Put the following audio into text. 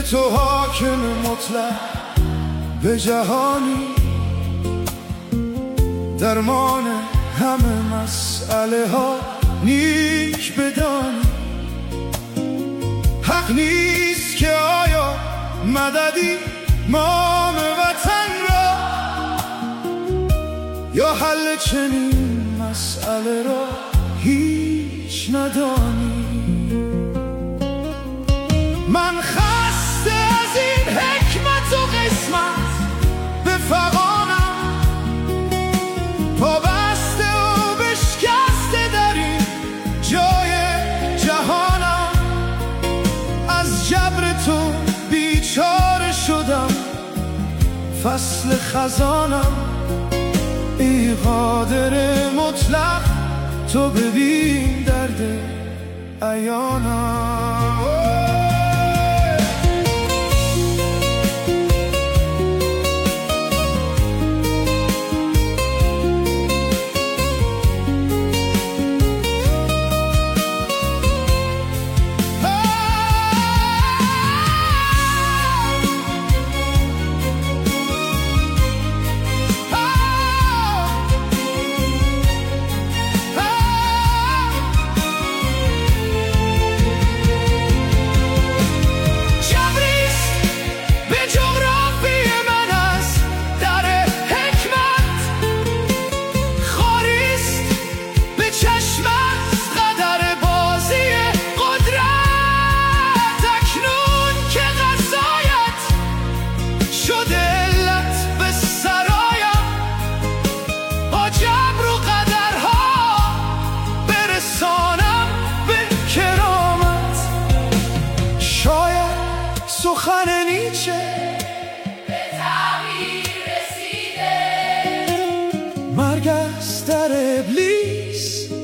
تو حاکم مطلق به جهانی، درمان همه مسئله ها نیک بدانی. حق نیست که آیا مددی مام وطن را، یا حل چنین مسئله را هیچ ندانی. من خسته از این حکمت و قسمت به فغانم، پابسته و بشکسته در این جای جهانم. از جبر تو بیچاره شدم، فصل خزانم. ای قادر مطلق تو ببین درد عیانم. سخن نیچه به تعبیر رسیده، مرگ است در ابلیس